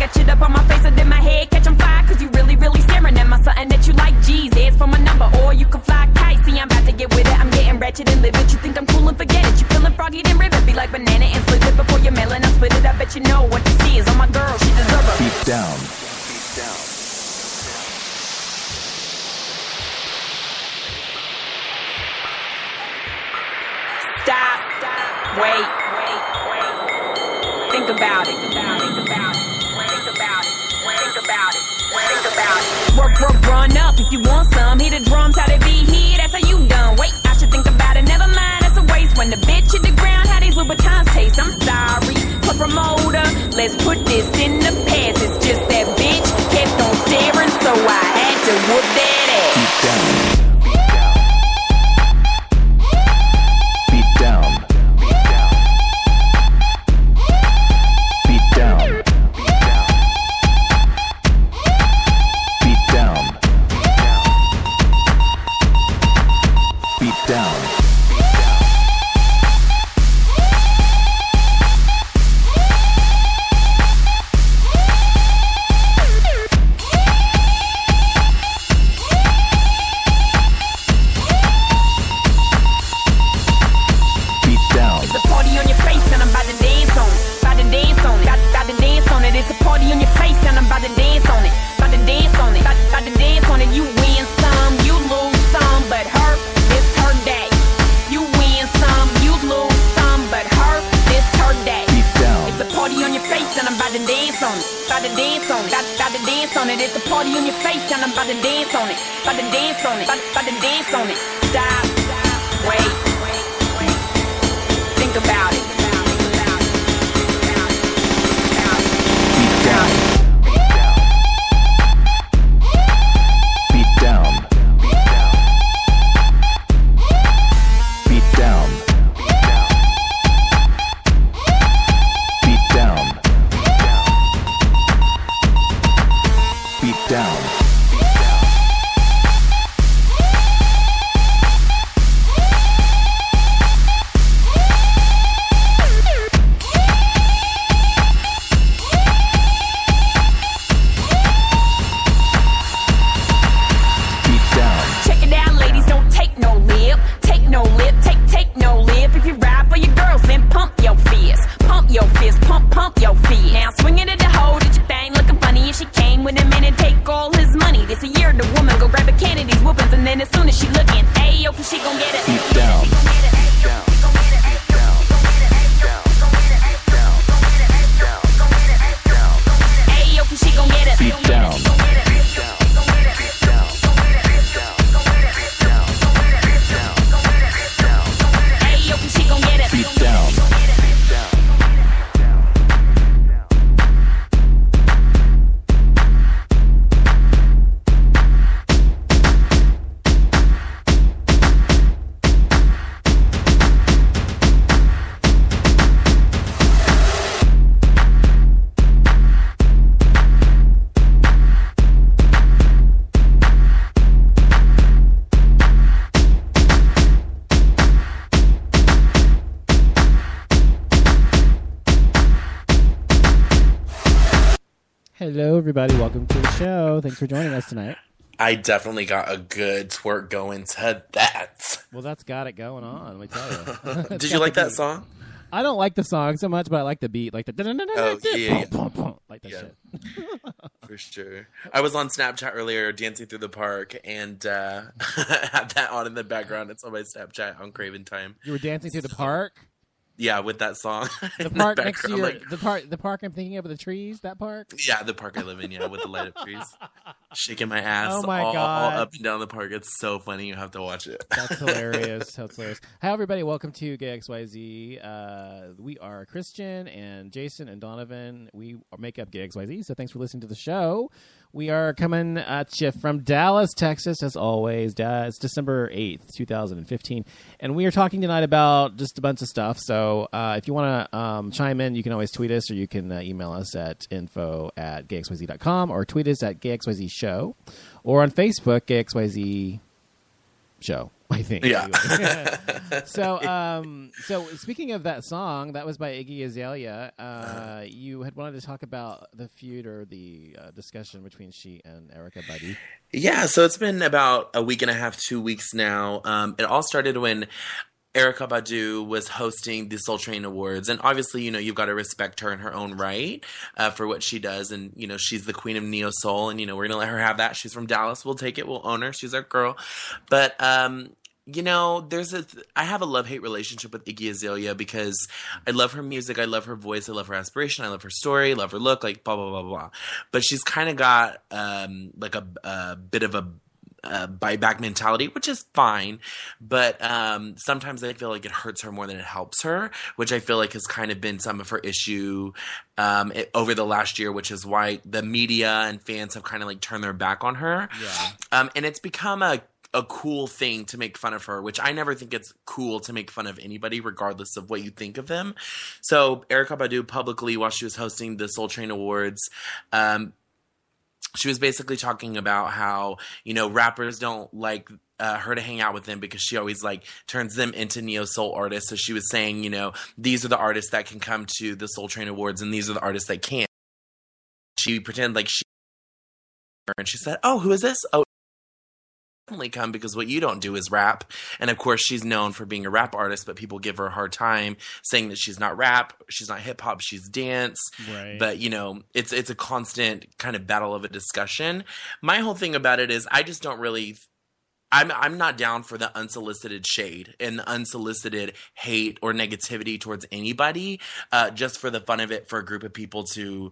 got shit up on my face and in my head. Catch on fire, cause you really, really staring at my something that you like. G's, ask for my number, or you can fly kite. See, I'm about to get with it. I'm getting ratchet and live it. You think I'm cool and forget it. You feeling froggy, then rivet. Be like banana and split it before you're mailing. I split it. I bet you know what this is. On my girl, she deserve it. Deep down. Stop. Wait. Think about it. Work, run up if you want some. Hit the drums, how they be here, that's how you done. Wait, I should think about it, never mind, that's a waste. When the bitch hit the ground, how these Louboutins taste. I'm sorry, for promoter, let's put this in the past. It's just that bitch kept on staring, so I had to whoop that ass. Deep down. Hello, everybody. Welcome to the show. Thanks for joining us tonight. I definitely got a good twerk going to that. Well, that's got it going on, let me tell you. Did you like that song? I don't like the song so much, but I like the beat. Like the like that shit. For sure. I was on Snapchat earlier dancing through the park and had that on in the background. It's on my Snapchat on Craven Time. You were dancing through the park? Yeah, with that song. The park next to your, the park I'm thinking of with the trees, that park? Yeah, the park I live in, with the light up trees. Shaking my ass God. all up and down the park. It's so funny. You have to watch it. That's hilarious. That's hilarious. Hi, everybody. Welcome to Gay XYZ. We are Christian and Jason and Donovan. We make up Gay XYZ, so thanks for listening to the show. We are coming at you from Dallas, Texas, as always. It's December 8th, 2015. And we are talking tonight about just a bunch of stuff. So if you want to chime in, you can always tweet us or you can email us at info@gayxyz.com or tweet us at gayxyz show or on Facebook, Gay XYZ show. I think. Yeah. Anyway. So speaking of that song, that was by Iggy Azalea. You had wanted to talk about the feud or the discussion between she and Erykah Badu. Yeah, so it's been about a week and a half, 2 weeks now. It all started when Erykah Badu was hosting the Soul Train Awards. And obviously, you've got to respect her in her own right for what she does. And, she's the queen of Neo Soul. And, we're going to let her have that. She's from Dallas. We'll take it. We'll own her. She's our girl. But, I have a love-hate relationship with Iggy Azalea because I love her music. I love her voice. I love her aspiration. I love her story. I love her look, like blah, blah, blah, blah. But she's kind of got like a bit of a buyback mentality, which is fine, but sometimes I feel like it hurts her more than it helps her, which I feel like has kind of been some of her issue over the last year, which is why the media and fans have kind of like turned their back on her. Yeah. And it's become a cool thing to make fun of her, which I never think it's cool to make fun of anybody, regardless of what you think of them. So Erykah Badu publicly, while she was hosting the Soul Train Awards, she was basically talking about how, rappers don't like her to hang out with them because she always like turns them into neo soul artists. So she was saying, these are the artists that can come to the Soul Train Awards and these are the artists that can't. She pretended like and she said, "Oh, who is this? Oh, definitely come because what you don't do is rap." And of course she's known for being a rap artist, but people give her a hard time saying that she's not rap, she's not hip hop, she's dance. Right. But it's a constant kind of battle of a discussion. My whole thing about it is I just don't really I'm not down for the unsolicited shade and the unsolicited hate or negativity towards anybody, just for the fun of it, for a group of people to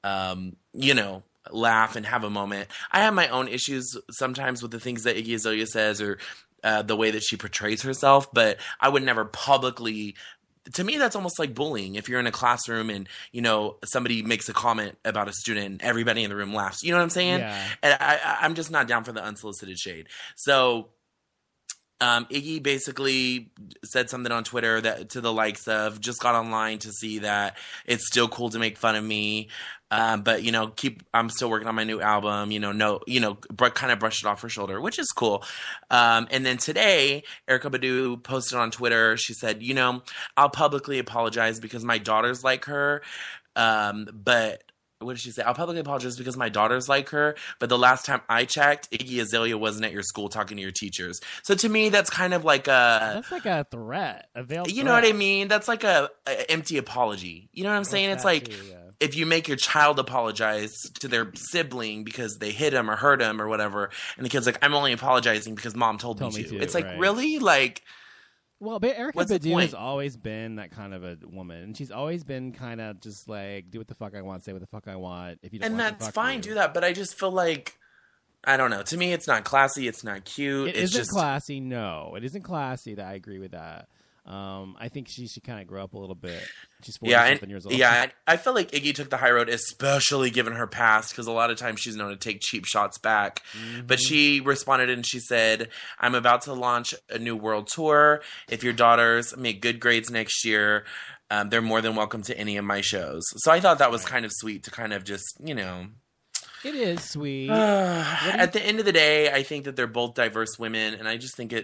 laugh and have a moment. I have my own issues sometimes with the things that Iggy Azalea says or the way that she portrays herself, but I would never publicly. To me, that's almost like bullying. If you're in a classroom and, somebody makes a comment about a student and everybody in the room laughs. You know what I'm saying? Yeah. And I'm just not down for the unsolicited shade. So Iggy basically said something on Twitter that to the likes of, just got online to see that it's still cool to make fun of me. But I'm still working on my new album, kind of brushed it off her shoulder, which is cool. And then today, Erykah Badu posted on Twitter, she said, I'll publicly apologize because my daughters like her. But what did she say? I'll publicly apologize because my daughters like her. But the last time I checked, Iggy Azalea wasn't at your school talking to your teachers. So to me, that's kind of like that's like a threat, a veiled threat. You know what I mean? That's like a empty apology. You know what I'm saying? It's like, too, yeah. If you make your child apologize to their sibling because they hit him or hurt him or whatever, and the kid's like, "I'm only apologizing because mom told me to." It's like, right. Really? Like, well, but Erykah what's the Badu point? has always been that kind of a woman, and she's always been kind of just like, do what the fuck I want, say what the fuck I want. If you don't and want that's to fuck fine, you. do that. But I just feel like, I don't know. To me, it's not classy. It's not cute. It it's isn't just classy. No, it isn't classy. That I agree with that. I think she should kind of grow up a little bit. She's 40-something years old. Yeah, I feel like Iggy took the high road, especially given her past, because a lot of times she's known to take cheap shots back. Mm-hmm. But she responded and she said, "I'm about to launch a new world tour. If your daughters make good grades next year, they're more than welcome to any of my shows." So I thought that was kind of sweet to kind of just, It is sweet. At the end of the day, I think that they're both diverse women, and I just think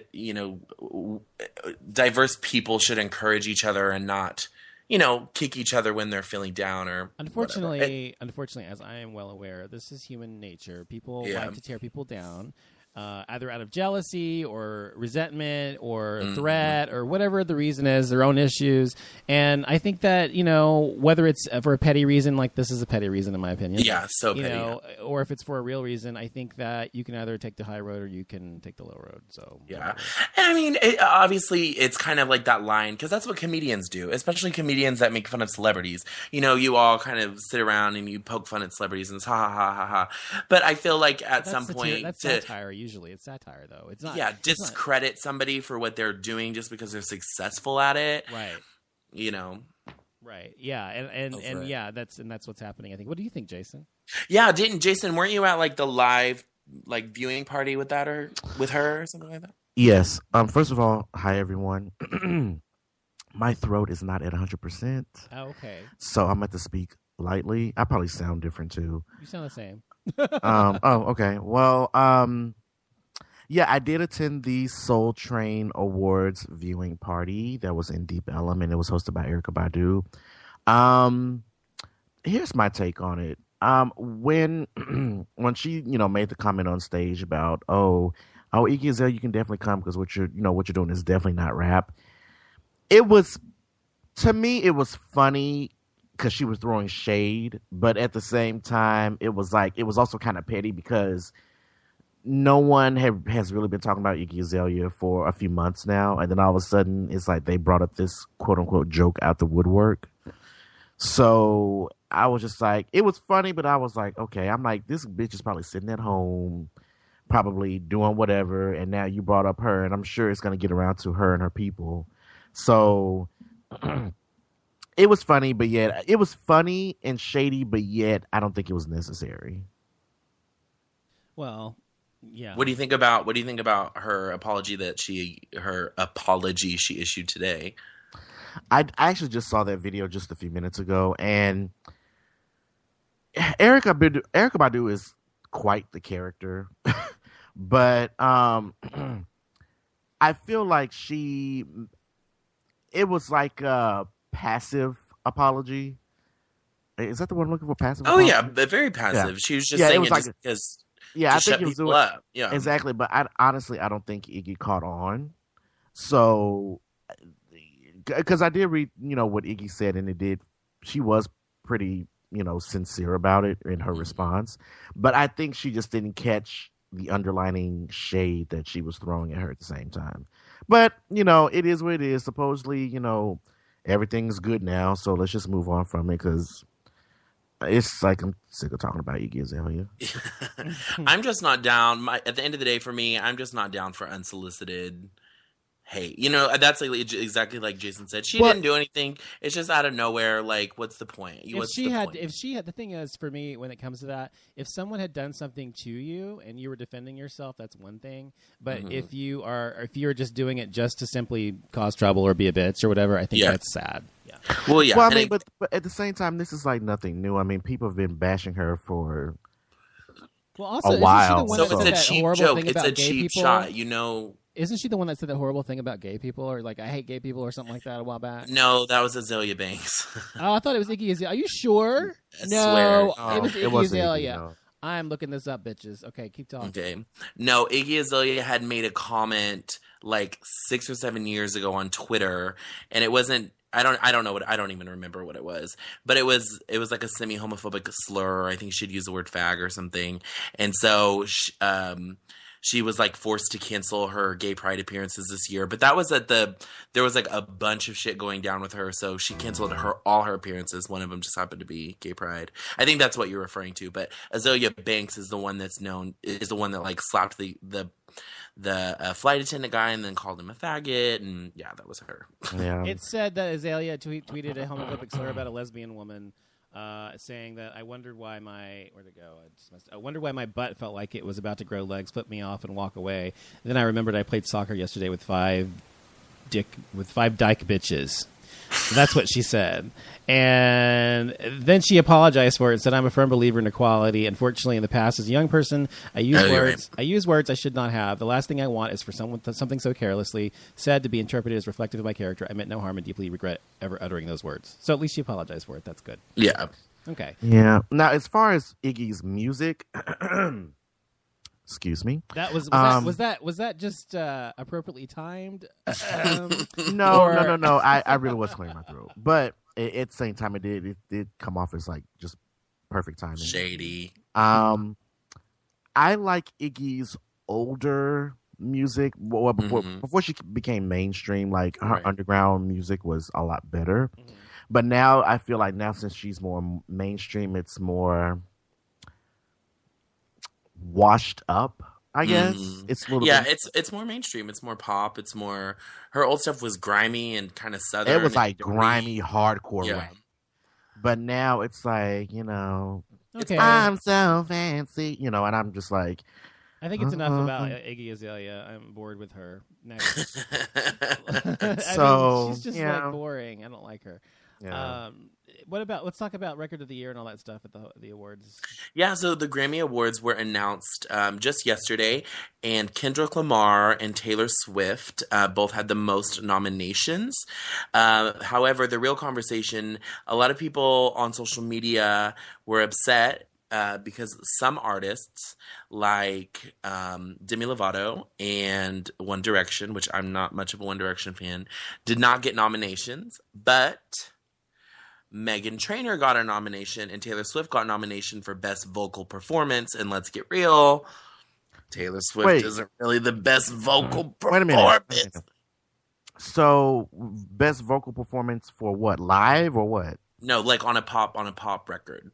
diverse people should encourage each other and not, kick each other when they're feeling down or Unfortunately, as I am well aware, this is human nature. People like to tear people down. Either out of jealousy or resentment or threat or whatever the reason is, their own issues. And I think that, whether it's for a petty reason, like this is a petty reason in my opinion. Yeah, so petty. Or if it's for a real reason, I think that you can either take the high road or you can take the low road. So yeah. And I mean, obviously it's kind of like that line, because that's what comedians do, especially comedians that make fun of celebrities. You all kind of sit around and you poke fun at celebrities and it's ha ha ha ha ha. But I feel like at some point that's satire. Usually it's satire though. It's not. Yeah, discredit somebody for what they're doing just because they're successful at it. Right. Right. Yeah. And yeah, that's what's happening, I think. What do you think, Jason? Yeah, Jason, weren't you at like the live viewing party with that or with her or something like that? Yes. First of all, hi everyone. My throat is not at 100%. Oh, okay. So I'm going to speak lightly. I probably sound different too. You sound the same. Oh, okay. Well, Yeah, I did attend the Soul Train Awards viewing party that was in Deep Ellum, and it was hosted by Erica Badu. Um, Here's my take on it. When when she made the comment on stage about Iggy Azalea, you can definitely come because what you're doing is definitely not rap. It was, to me, it was funny because she was throwing shade, but at the same time, it was also kind of petty because no one has really been talking about Iggy Azalea for a few months now, and then all of a sudden it's like they brought up this quote unquote joke out the woodwork. So I was just like, it was funny, but I was like, okay, I'm like, this bitch is probably sitting at home, probably doing whatever, and now you brought up her, and I'm sure it's gonna get around to her and her people. So it was funny, but yet it was funny and shady, but yet I don't think it was necessary. Well, yeah. What do you think about her apology she issued today? I actually just saw that video just a few minutes ago, and Erykah Badu is quite the character, but I feel like it was like a passive apology. Is that the word I'm looking for? Passive? Oh apology? yeah, but very passive. Yeah. She was just saying it like because I think shut he was people doing up. Yeah, exactly. But honestly, I don't think Iggy caught on. So, because I did read, what Iggy said, and she was pretty, sincere about it in her response. But I think she just didn't catch the underlining shade that she was throwing at her at the same time. But, it is what it is. Supposedly, everything's good now. So let's just move on from it because it's like I'm sick of talking about Iggy Azalea. I'm just not down. At the end of the day, for me, I'm just not down for unsolicited hate. That's exactly like Jason said. She didn't do anything. It's just out of nowhere. Like, what's the point? If she had, the thing is, for me, when it comes to that, if someone had done something to you and you were defending yourself, that's one thing. But if you're just doing it just to simply cause trouble or be a bitch or whatever, I think that's sad. Yeah. Well, yeah. Well, I mean, but at the same time, this is like nothing new. I mean, people have been bashing her for also, a while. So it's a cheap joke. It's a cheap shot. Isn't she the one that said that horrible thing about gay people, or like I hate gay people, or something like that a while back? No, that was Azalea Banks. Oh, I thought it was Iggy Azalea. Are you sure? I swear. It was Iggy Azalea. Iggy, no. I'm looking this up, bitches. Okay, keep talking. Okay. No, Iggy Azalea had made a comment like 6 or 7 years ago on Twitter, and it wasn't. I don't even remember what it was, but it was like a semi-homophobic slur. I think she'd use the word fag or something, and so she was like forced to cancel her gay pride appearances this year. But that was there was like a bunch of shit going down with her, so she canceled all her appearances. One of them just happened to be gay pride. I think that's what you're referring to. But Azalea Banks is the one that like slapped the flight attendant guy and then called him a faggot, and yeah, that was her. Yeah. It said that Azalea tweeted a homophobic slur about a lesbian woman, saying that I wondered why my butt felt like it was about to grow legs, flip me off, and walk away. And then I remembered I played soccer yesterday with five dyke bitches. So that's what she said. And then she apologized for it and said, I'm a firm believer in equality. Unfortunately, in the past, as a young person, I use words I should not have. The last thing I want is for something so carelessly said to be interpreted as reflective of my character. I meant no harm and deeply regret ever uttering those words. So at least she apologized for it. That's good. Yeah. Okay. Yeah. Now, as far as Iggy's music, excuse me. Was that just appropriately timed? No. I really was clearing my throat, but at the same time, it did come off as like just perfect timing. Shady. I like Iggy's older music. Well, before she became mainstream, like her underground music was a lot better. Mm-hmm. But now I feel like since she's more mainstream, it's more washed up, I guess. It's a little bit... it's more mainstream. It's more pop. It's more, her old stuff was grimy and kind of southern. It was like grimy hardcore rap. But now it's like, okay. I'm so fancy, and I'm just like, I think it's enough about Iggy Azalea. I'm bored with her. Next. So she's just like boring. I don't like her. Yeah. Let's talk about record of the year and all that stuff at the awards. Yeah, so the Grammy Awards were announced just yesterday, and Kendrick Lamar and Taylor Swift both had the most nominations. However, the real conversation, a lot of people on social media were upset because some artists, like Demi Lovato and One Direction, which I'm not much of a One Direction fan, did not get nominations, but Meghan Trainor got a nomination and Taylor Swift got a nomination for Best Vocal Performance. And let's get real, Taylor Swift isn't really the best vocal performance. Wait a minute. So, best vocal performance for what? Live or what? No, like on a pop record.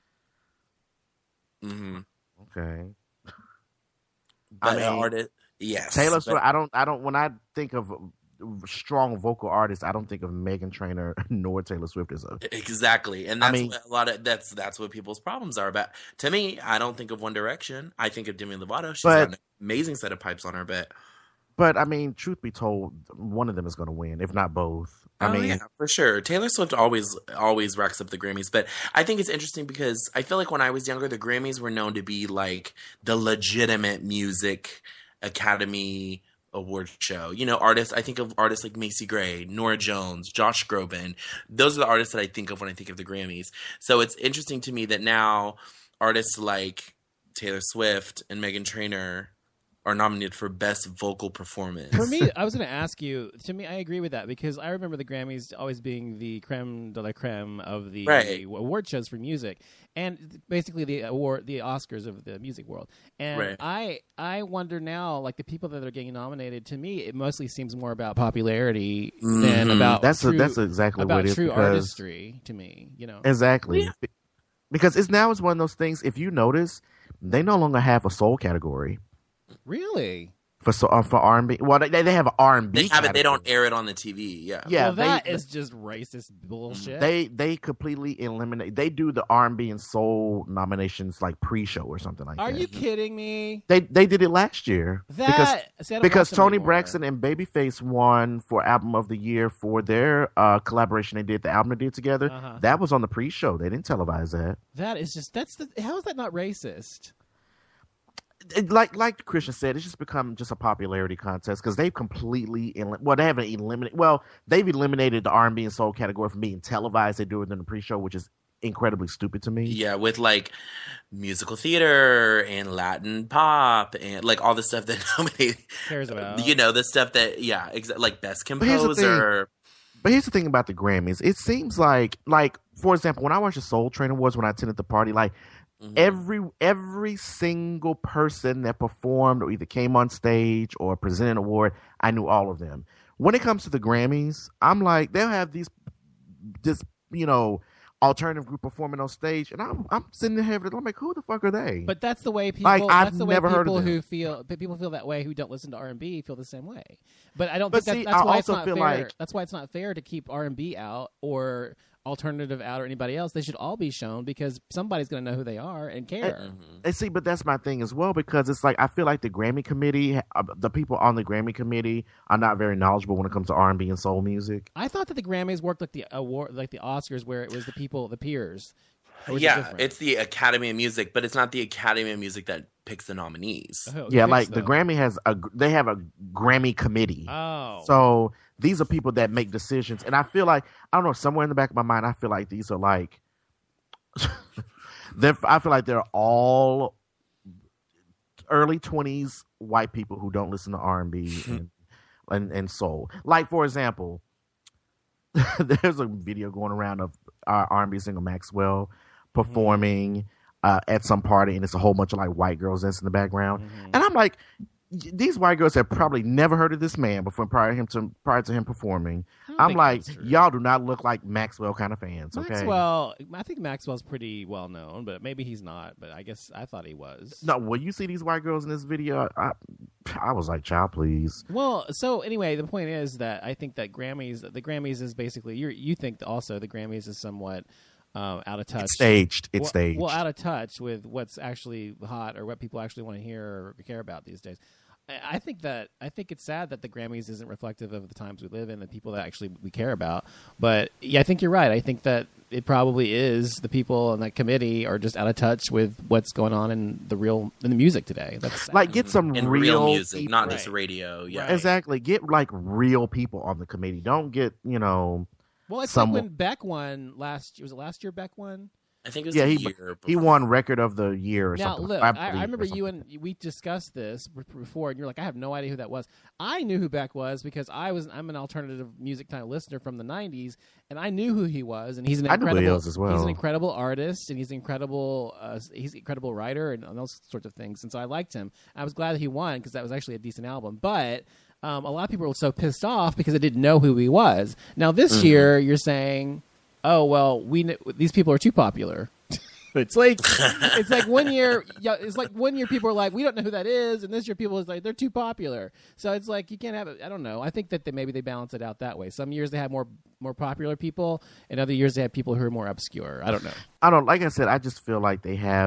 Mm-hmm. Okay. But artist, yes. Taylor Swift. I don't. When I think of strong vocal artists, I don't think of Meghan Trainor nor Taylor Swift as a exactly, and that's what a lot of that's what people's problems are about. To me, I don't think of One Direction. I think of Demi Lovato. She's got an amazing set of pipes on her bit. But I mean, truth be told, one of them is going to win, if not both. I mean, yeah, for sure. Taylor Swift always racks up the Grammys, but I think it's interesting because I feel like when I was younger, the Grammys were known to be like the legitimate music Academy Award show. You know, artists. I think of artists like Macy Gray, Norah Jones, Josh Groban. Those are the artists that I think of when I think of the Grammys. So it's interesting to me that now artists like Taylor Swift and Meghan Trainor are nominated for Best Vocal Performance. For me, I was going to ask you, to me, I agree with that because I remember the Grammys always being the creme de la creme of the award shows for music and basically the Oscars of the music world. And I wonder now, like the people that are getting nominated, to me, it mostly seems more about popularity than about that's exactly about what it is. True artistry to me, you know. Exactly. Yeah. Because it's one of those things, if you notice, they no longer have a soul category. Really? For R&B. Well, they have an R&B. They have it. They don't air it on the TV. Yeah. Well, that is just racist bullshit. They completely eliminate. They do the R&B and soul nominations like pre-show or something like that. Are you kidding me? They did it last year because Toni Braxton and Babyface won for album of the year for their collaboration they did, the album they did together. Uh-huh. That was on the pre-show. They didn't televise that. That is just how is that not racist? Like Christian said, it's just become just a popularity contest because they've completely they've eliminated the R&B and soul category from being televised. They do it in the pre-show, which is incredibly stupid to me. Yeah, with like musical theater and Latin pop and like all the stuff that nobody cares about. You know, the stuff that like best composer. But here's the thing about the Grammys. It seems like for example, when I watched the Soul Train Awards, when I attended the party, like. Mm-hmm. Every single person that performed or either came on stage or presented an award, I knew all of them. When it comes to the Grammys, I'm like, they'll have this alternative group performing on stage, and I'm sitting there, I'm like, who the fuck are they? But that's the way people. Like, that's the way never heard of them. People feel that way who don't listen to R&B feel the same way. But I don't think that's why it's not fair. That's why it's not fair to keep R&B out or alternative out or anybody else. They should all be shown because somebody's going to know who they are and care. And see, but that's my thing as well, because it's like I feel like the Grammy committee, the people on the Grammy committee are not very knowledgeable when it comes to R&B and soul music. I thought that the Grammys worked like the award, like the Oscars, where it was the peers. Yeah, it's the Academy of Music, but it's not the Academy of Music that picks the nominees. Yeah, like the Grammy have a Grammy committee. Oh, so these are people that make decisions, and I feel like I don't know, somewhere in the back of my mind, I feel like these are like, I feel like they're all early 20s white people who don't listen to R&B and soul. Like for example, there's a video going around of R&B singer Maxwell performing at some party, and it's a whole bunch of like white girls dancing in the background, and I'm like, these white girls have probably never heard of this man before prior to him performing. I'm like, y'all do not look like Maxwell kind of fans. Okay, Maxwell, I think Maxwell's pretty well known, but maybe he's not. But I guess I thought he was. No, when you see these white girls in this video, I was like, child, please. Well, so anyway, the point is that I think that the Grammys is basically you think also the Grammys is somewhat out of touch. It's staged. Well, out of touch with what's actually hot or what people actually want to hear or care about these days. I think it's sad that the Grammys isn't reflective of the times we live in, the people that actually we care about. But yeah, I think you're right. I think that it probably is the people on that committee are just out of touch with what's going on in the music today. That's sad. Like, get some In real music, people. not just radio. Yeah. Right. Exactly. Get like real people on the committee. Don't get, well, it's like when Beck won last year Beck won? I think it was yeah, a he year he before. won record of the year or Now, something. look, believe, I or remember you something. and we discussed this before, and you're like, I have no idea who that was. I knew who Beck was because I'm an alternative music kind of listener from the '90s, and I knew who he was. And he's an I knew who incredible, he was as well. He's an incredible artist, and he's an incredible writer, and those sorts of things. And so I liked him. I was glad that he won because that was actually a decent album, but. A lot of people were so pissed off because they didn't know who he was. Now this year, you're saying, "Oh well, these people are too popular." It's like 1 year. Yeah, it's like 1 year people are like, "We don't know who that is," and this year people is like, "They're too popular." So it's like you can't have it. I don't know. I think that maybe they balance it out that way. Some years they have more popular people, and other years they have people who are more obscure. I don't know. Like I said, I just feel like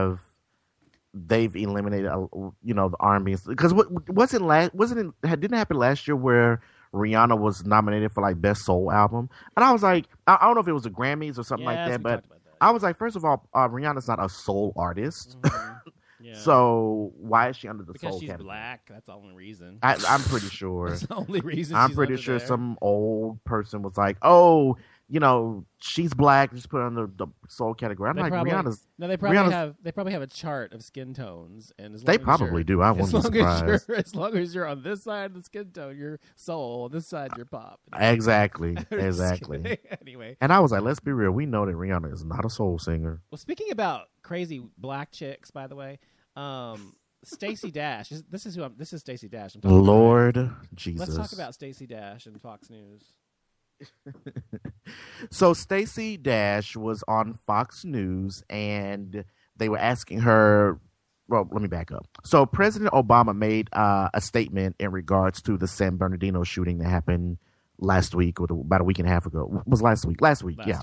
they've eliminated, the R&B, because didn't it happen last year where Rihanna was nominated for like best soul album, and I was like, I don't know if it was the Grammys or something like Yes, that, we but talked about that. I was like, first of all, Rihanna's not a soul artist, Yeah. so why is she under the because soul she's category? black, that's the only reason. I'm pretty sure. That's the only reason. I'm she's pretty under sure there. some old person was like, "Oh, she's black. Just put her under the soul category." I'm They like, probably- Rihanna's. No, they probably Rihanna's- have a chart of skin tones, and as long They as probably you're- do. I wouldn't be surprised. As long as you're on this side of the skin tone, you're soul. On this side, you're pop. Exactly. Just Exactly. kidding. Anyway, And I was like, let's be real. We know that Rihanna is not a soul singer. well, speaking about crazy black chicks, by the way, Stacey Dash. This is Stacey Dash. I'm talking about. Lord Jesus. Let's talk about Stacey Dash and Fox News. So Stacey Dash was on Fox News, and they were asking her. Well, let me back up. So President Obama made a statement in regards to the San Bernardino shooting that happened last week, or about a week and a half ago. Was last week? Last week, yeah.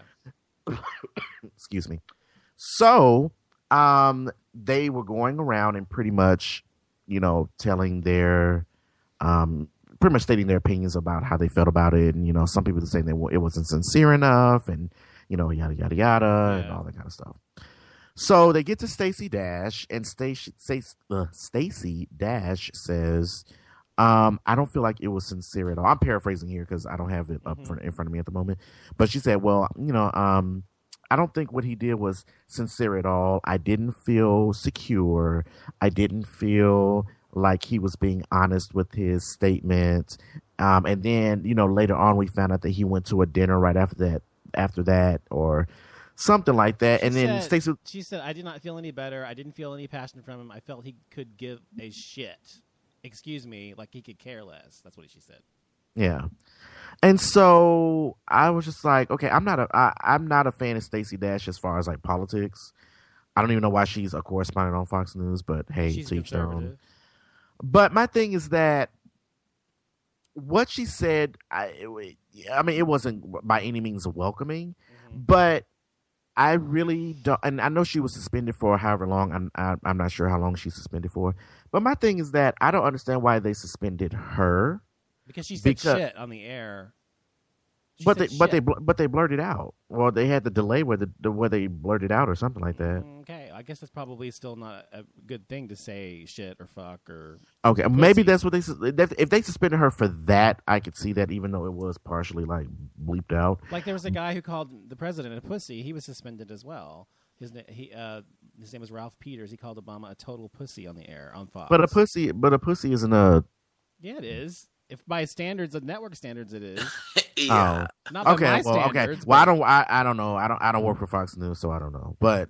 Excuse me. So, they were going around and pretty much, telling their, pretty much stating their opinions about how they felt about it. And, some people were saying that it wasn't sincere enough and, yada, yada, yada, and all that kind of stuff. So they get to Stacey Dash, and Stacey Dash says, I don't feel like it was sincere at all. I'm paraphrasing here because I don't have it up in front of me at the moment. But she said, well, I don't think what he did was sincere at all. I didn't feel secure. I didn't feel like he was being honest with his statement. And then, later on we found out that he went to a dinner right after that, or something like that. And then Stacey, she said, I did not feel any better. I didn't feel any passion from him. I felt he could give a shit. Excuse me, like he could care less. That's what she said. Yeah. And so I was just like, okay, I'm not a fan of Stacey Dash as far as like politics. I don't even know why she's a correspondent on Fox News, but hey, She's to each their own. conservative. But my thing is that what she said, it wasn't by any means welcoming, but I really don't, and I know she was suspended for however long. I'm not sure how long she's suspended for. But my thing is that I don't understand why they suspended her. Because she said shit on the air. But they blurted out. Well, they had the delay where they blurted out or something like that. Okay, I guess that's probably still not a good thing to say shit or fuck or. Okay, pussy. maybe that's what if they suspended her for that, I could see that, even though it was partially like bleeped out. Like there was a guy who called the president a pussy. He was suspended as well. His name was Ralph Peters. He called Obama a total pussy on the air on Fox. But a pussy isn't a. Yeah, it is. If by standards of network standards, it is. Yeah. Not by Okay. my Well, okay. standards. Well, but- I don't know. I don't work for Fox News, so I don't know. But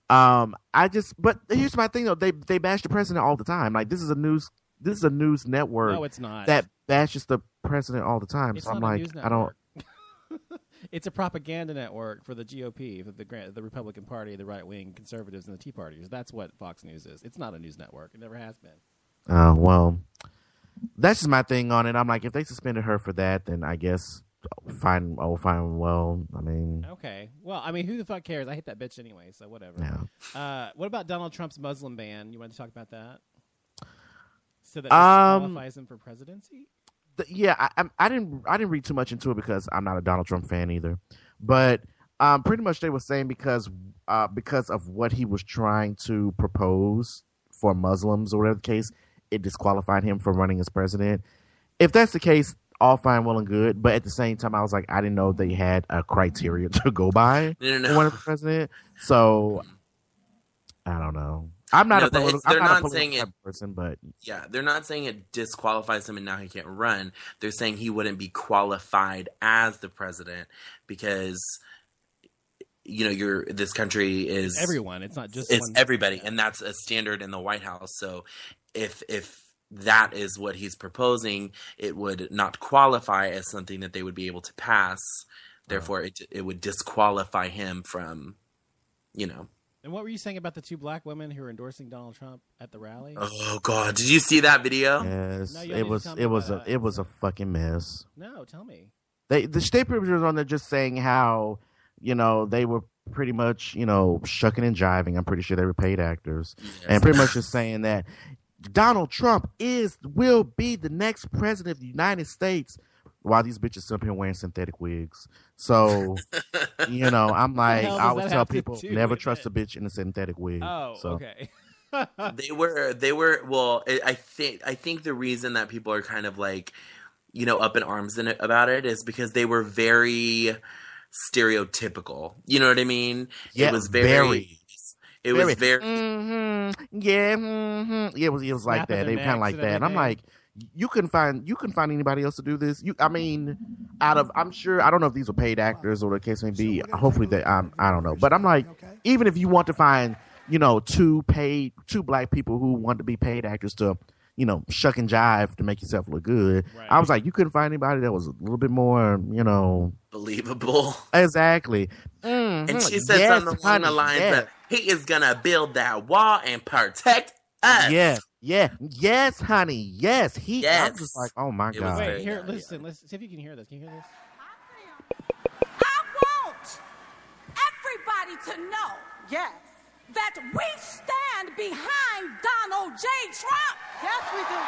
but here's my thing though. They bash the president all the time. Like this is a news network. No, it's not. that bashes the president all the time. It's So I'm not a like, news I don't. network. It's a propaganda network for the GOP, for the Republican Party, the right wing conservatives, and the Tea Partiers. That's what Fox News is. It's not a news network. It never has been. Well, that's just my thing on it. I'm like, if they suspended her for that, then I guess fine. Oh, fine. Well, I mean, Okay. Well, I mean, who the fuck cares? I hate that bitch anyway, so whatever. yeah. What about Donald Trump's Muslim ban? You want to talk about that? So that disqualifies him for presidency? Yeah, I didn't read too much into it because I'm not a Donald Trump fan either. But pretty much they were saying because of what he was trying to propose for Muslims or whatever the case, it disqualified him from running as president. If that's the case, all fine, well and good. But at the same time, I was like, I didn't know they had a criteria to go by for running for president. So I don't know. I'm not a political person, but yeah, they're not saying it disqualifies him and now he can't run. They're saying he wouldn't be qualified as the president because this country is everyone. It's not just everybody, and that's a standard in the White House. So if that is what he's proposing, it would not qualify as something that they would be able to pass. Therefore, it would disqualify him from, And what were you saying about the two black women who were endorsing Donald Trump at the rally? Oh God, did you see that video? Yes, no, it was a fucking mess. No, tell me. The state producers on there just saying how they were pretty much shucking and jiving. I'm pretty sure they were paid actors, and pretty much just saying that Donald Trump will be the next president of the United States. While these bitches up here wearing synthetic wigs. So, I'm like, I always tell people, never trust a bitch in a synthetic wig. Oh, so. Okay. They were, well, I think the reason that people are kind of like, up in arms about it is because they were very stereotypical. You know what I mean? Yeah, it was very. It was very. Mm-hmm, yeah, mm-hmm. Yeah, it was like that. They kind of like that. And I'm like, you couldn't find anybody else to do this. I'm sure, I don't know if these were paid actors or the case may be. Hopefully I don't know. But I'm like, even if you want to find, two black people who want to be paid actors to, shuck and jive to make yourself look good. Right. I was like, you couldn't find anybody that was a little bit more, believable. Exactly. Mm-hmm. And she said something along the lines of, he is going to build that wall and protect us. Yes, honey. Yes, Yes. I'm just like, oh my God. Wait, here, listen. See if you can hear this. Can you hear this? I want everybody to know, that we stand behind Donald J. Trump. Yes, we do,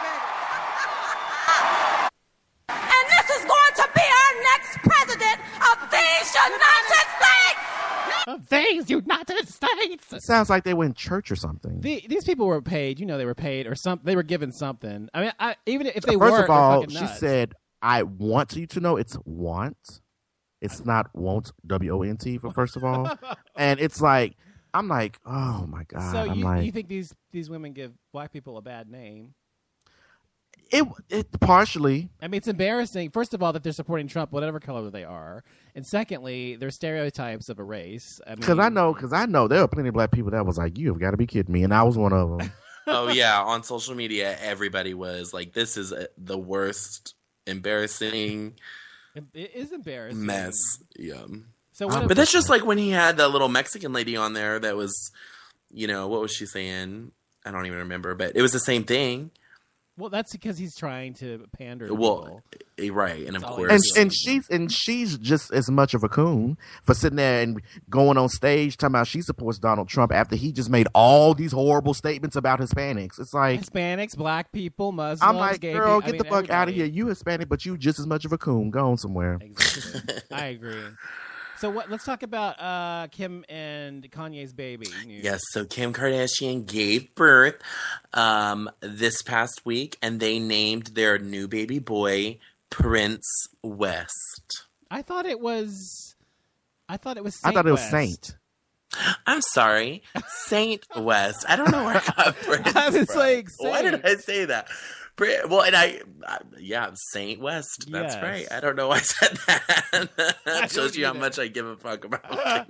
baby. And this is going to be our next president of these United States. Of these United States. It sounds like they were in church or something. These people were paid. They were paid or something. They were given something. I mean, even if they weren't. First of all, she said, "I want you to know it's want. It's not won't. WONT for first of all." And it's like, I'm like, oh my God. So you think these women give black people a bad name? It partially. I mean, it's embarrassing. First of all, that they're supporting Trump, whatever color they are, and secondly, they're stereotypes of a race. Because I know there are plenty of black people that was like, "You've got to be kidding me," and I was one of them. Oh yeah, on social media, everybody was like, "This is the worst, embarrassing." It is embarrassing mess. Yeah. So, but that's just like when he had that little Mexican lady on there that was, what was she saying? I don't even remember, but it was the same thing. Well, that's because he's trying to pander to people. Right, and of course, and she's just as much of a coon for sitting there and going on stage talking about she supports Donald Trump after he just made all these horrible statements about Hispanics. It's like Hispanics, black people, Muslims. I'm like, gay girl, people. get the fuck out of here. You Hispanic, but you just as much of a coon. Go on somewhere. Exactly. I agree. So let's talk about Kim and Kanye's baby news. Yes, so Kim Kardashian gave birth this past week, and they named their new baby boy Prince West. I thought it was Saint. I'm sorry, Saint West. I don't know where I got Prince I was from. like, why did I say that? Well, and Saint West. That's right. I don't know why I said that. That shows you how much I give a fuck about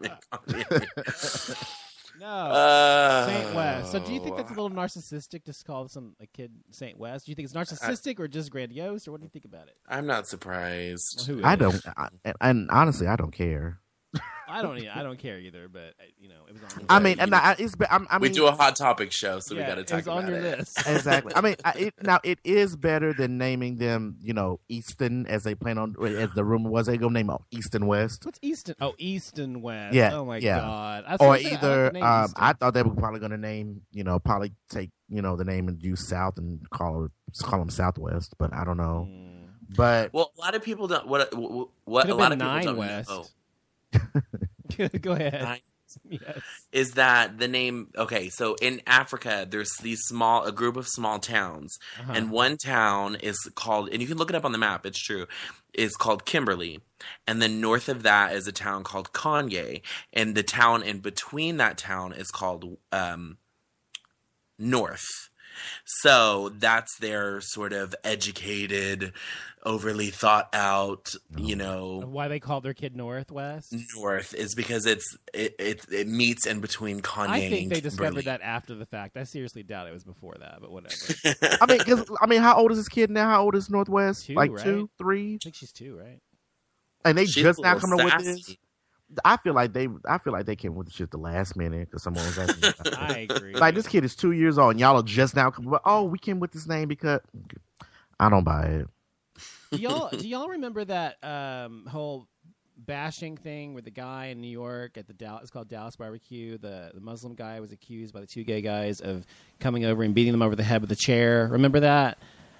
No, Saint West. So do you think that's a little narcissistic to call a kid Saint West? Do you think it's narcissistic or just grandiose, or what do you think about it? I'm not surprised. I don't, and honestly, I don't care. I don't care either, but it was on. I mean, and we do a hot topic show, so we got to talk it's about on your it. list. Exactly. I mean, it is better than naming them, Easton, as they plan on, as the rumor was they gonna name them East and West. What's Easton? Oh, East and West. Yeah, Oh my yeah. God. Or either I thought they were probably gonna name, probably take the name and use South and call them Southwest, but I don't know. But Well, a lot of people don't. What Could a have lot been of people Nine don't West. know Go ahead. Nine Yes. is that the name. Okay, so in Africa, there's a group of small towns, and one town is called, and you can look it up on the map. It's true. Is called Kimberley, and then north of that is a town called Kanye, and the town in between that town is called North. So that's their sort of educated, overly thought out, Why they called their kid Northwest? North is because it meets in between Kanye. I think they and discovered Kimberly. that after the fact. I seriously doubt it was before that, but whatever. I mean, how old is this kid now? How old is Northwest? 2, like right? 2, 3, I think she's 2, right? and they She's just a now little coming up with sassy. this. I feel like they came with the shit the last minute because someone was asking. I agree. Like, this kid is 2 years old, and y'all are just now coming. Oh, we came with this name because I don't buy it. Do y'all remember that whole bashing thing with the guy in New York at the it's called Dallas Barbecue? The Muslim guy was accused by the 2 gay guys of coming over and beating them over the head with a chair. Remember that?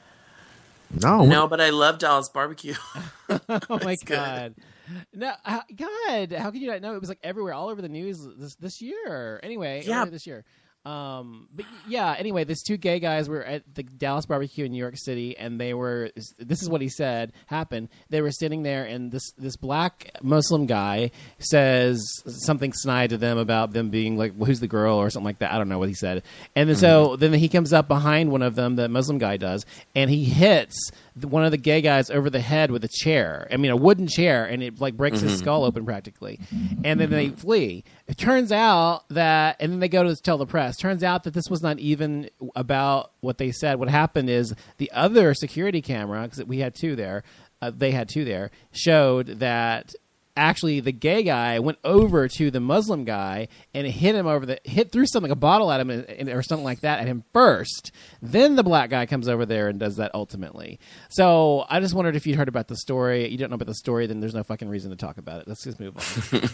No, but I love Dallas Barbecue. Oh my It's good. God. No, God, how could you not know? It was like everywhere, all over the news this year. Anyway, Yeah. earlier this year. But yeah, anyway, these 2 gay guys were at the Dallas Barbecue in New York City, and this is what he said happened. They were sitting there, and this black Muslim guy says something snide to them about them being like, well, who's the girl or something like that. I don't know what he said. And then so then he comes up behind one of them, the Muslim guy does, and he hits one of the gay guys over the head with a chair. I mean, a wooden chair, and it like breaks his skull open practically. And then they flee. It turns out that, and then they go to tell the press. Turns out that this was not even about what they said. What happened is the other security camera, because we had 2 there, they had 2 there, showed that actually the gay guy went over to the Muslim guy and threw something, like a bottle at him or something like that at him first. Then the black guy comes over there and does that ultimately. So I just wondered if you'd heard about the story. You don't know about the story, then there's no fucking reason to talk about it. Let's just move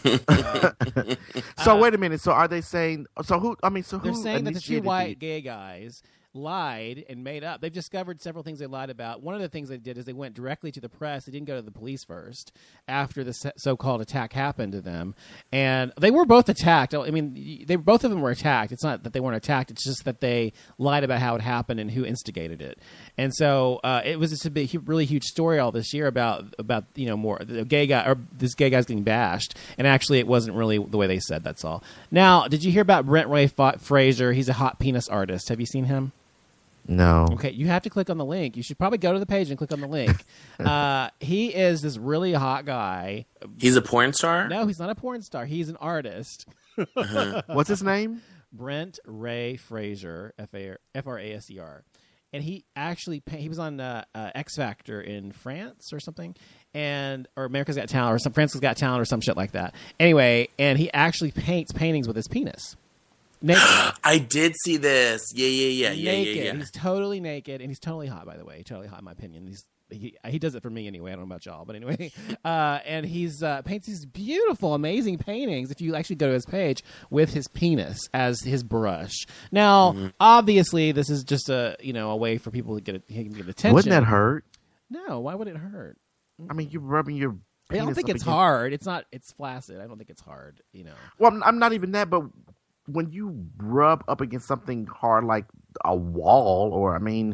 on. So wait a minute. So are they saying? So who? I mean, so who? They're saying that the 2 initiated white gay guys lied and made up. They've discovered several things they lied about. One of the things they did is they went directly to the press. They didn't go to the police first after the so-called attack happened to them. And they were both attacked. I mean, both of them were attacked. It's not that they weren't attacked. It's just that they lied about how it happened and who instigated it. And so it was just a big, really huge story all this year about more the gay guy, or this gay guy's getting bashed. And actually, it wasn't really the way they said. That's all. Now, did you hear about Brent Ray Fraser? He's a hot penis artist. Have you seen him? No. Okay, you have to click on the link. You should probably go to the page and click on the link. He is this really hot guy. He's a porn star? No, he's not a porn star. He's an artist. What's his name? Brent Ray Fraser, Fraser. And he actually he was on X Factor in France or something, or America's Got Talent, or France's Got Talent, or some shit like that. Anyway, and he actually paints paintings with his penis. Naked. I did see this. Yeah. Naked. He's totally naked, and he's totally hot, by the way. Totally hot, in my opinion. He does it for me anyway. I don't know about y'all, but anyway. And he's paints these beautiful, amazing paintings, if you actually go to his page, with his penis as his brush. Now, obviously, this is just a way for people to get attention. Wouldn't that hurt? No, why would it hurt? I mean, you're rubbing your I don't penis think up it's against- hard. It's not. It's flaccid. I don't think it's hard. Well, I'm not even that, but when you rub up against something hard like a wall, or I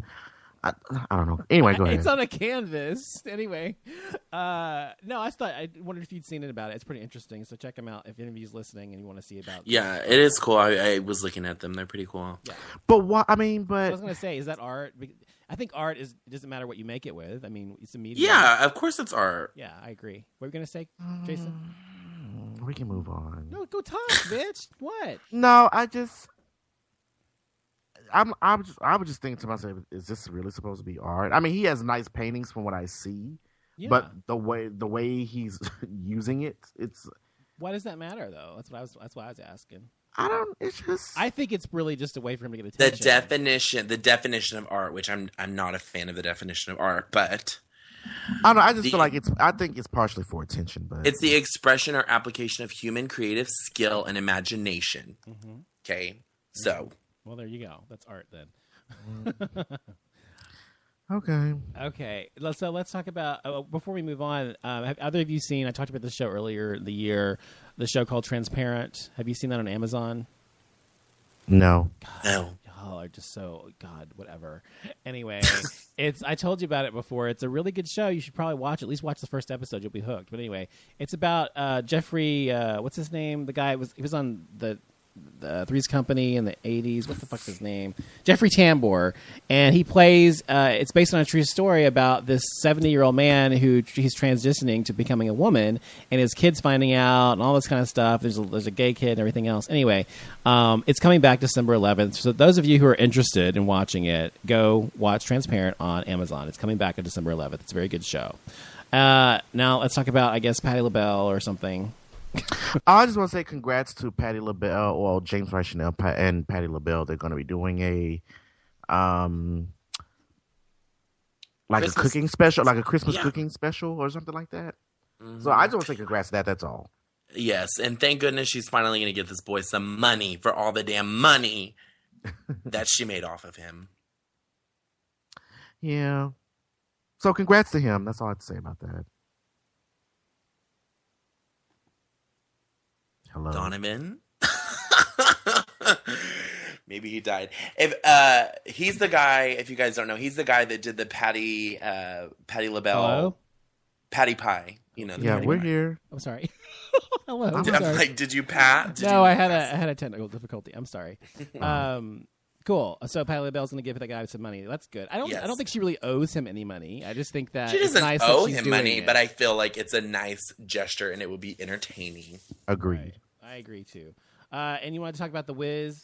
don't know. Anyway, go ahead. It's on a canvas. Anyway, no, I wondered if you'd seen it about it. It's pretty interesting. So check them out if anybody's listening and you want to see about. Yeah, it is cool. I was looking at them. They're pretty cool. Yeah. But what? I mean, I but was going to say, is that art? I think art it doesn't matter what you make it with. I mean, it's a medium. Yeah, of course it's art. Yeah, I agree. What were you going to say, Jason? we can move on. No, go talk, bitch. What? No, I was just thinking to myself, is this really supposed to be art? I mean, he has nice paintings from what I see, Yeah. but the way he's using it, it's Why does that matter though? That's why I was asking. I don't. It's just. I think it's really just a way for him to get The attention. definition of art, which I'm not a fan of the definition of art, but I don't know. I just feel like it's. I think it's partially for attention, but it's the expression or application of human creative skill and imagination. Mm-hmm. Okay, so Well, there you go. That's art then. okay. Okay, let's talk about before we move on. Have either of you seen? I talked about the show earlier in the year. The show called Transparent. Have you seen that on Amazon? No. no. Y'all are just so whatever. Anyway, I told you about it before. It's a really good show. You should probably watch at least watch the first episode. You'll be hooked. But anyway, it's about Jeffrey. What's his name? The guy he was on the Three's Company in the 80s. What the fuck's his name? Jeffrey Tambor. And he plays, it's based on a true story about this 70-year-old man who he's transitioning to becoming a woman, and his kid's finding out and all this kind of stuff. There's a gay kid and everything else. Anyway, it's coming back December 11th. So those of you who are interested in watching it, go watch Transparent on Amazon. It's coming back on December 11th. It's a very good show. Now let's talk about, I guess, Patti LaBelle or something. I just want to say congrats to Patti LaBelle, or James Rice Chanel and Patti LaBelle. They're going to be doing a Christmas. a cooking special, like a Christmas Yeah. cooking special or something like that. Mhm. So I just want to say congrats to that. That's all. Yes, and thank goodness she's finally going to give this boy some money for all the damn money that she made off of him. Yeah. So congrats to him. That's all I have to say about that. Hello. Donovan. Maybe he died. If he's the guy, if you guys don't know, he's the guy that did the Patti LaBelle Hello? Patty Pie. You know. The Yeah, Patty we're Pie. here. I'm sorry. Hello. I'm I'm sorry. I'm like, did you pat? Did No, you I had a technical difficulty. I'm sorry. Cool. So Patti LaBelle's going to give the guy some money. That's good. I don't Yes. think she really owes him any money. I just think that She it's doesn't nice that owe she's him doing money, it. but I feel like it's a nice gesture and it will be entertaining. Agreed. Right. I agree too. And you want to talk about The Wiz?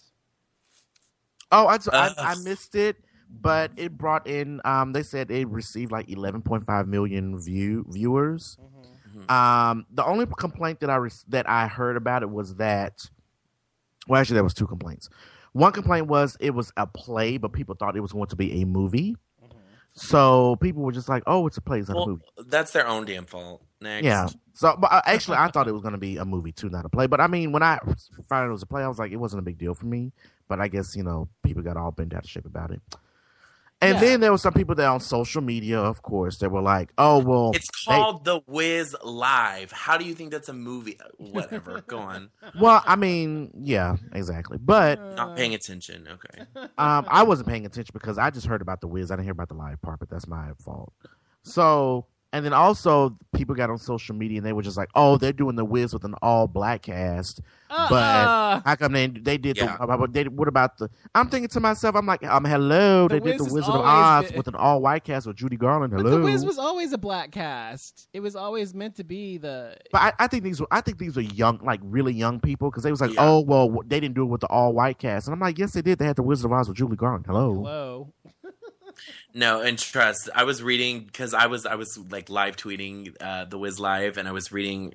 Oh, I missed it, but it brought in. They said it received like 11.5 million viewers. The only complaint that I heard about it was that. Well, actually, there was two complaints. One complaint was it was a play, but people thought it was going to be a movie. So people were just like, "Oh, it's a play, it's not a Well, movie." that's their own damn fault. Next. Yeah. So, but actually, I thought it was going to be a movie too, not a play. But I mean, when I found it was a play, I was like, it wasn't a big deal for me. But I guess people got all bent out of shape about it. And Yeah. then there were some people that on social media, of course, that were like, "Oh, well, It's called The Wiz Live. How do you think that's a movie? Whatever. Go on. Well, I mean, yeah, exactly. But Not paying attention. Okay. I wasn't paying attention because I just heard about the Wiz. I didn't hear about the live part, but that's my fault. So, and then also people got on social media and they were just like, "Oh, they're doing the Wiz with an all black cast." But how come they did Yeah. what about the? I'm thinking to myself, I'm like, hello, The they did Wiz the has Wizard of always Oz been- with an all white cast with Judy Garland. But Hello, The Wiz was always a black cast. It was always meant to be the. But I think these were young, like really young people, because they was like, Yeah. "Oh, well, they didn't do it with the all white cast," and I'm like, "Yes, they did. They had the Wizard of Oz with Julie Garland. Hello." Hello. No, and trust. I was reading because I was like live tweeting the Wiz Live, and I was reading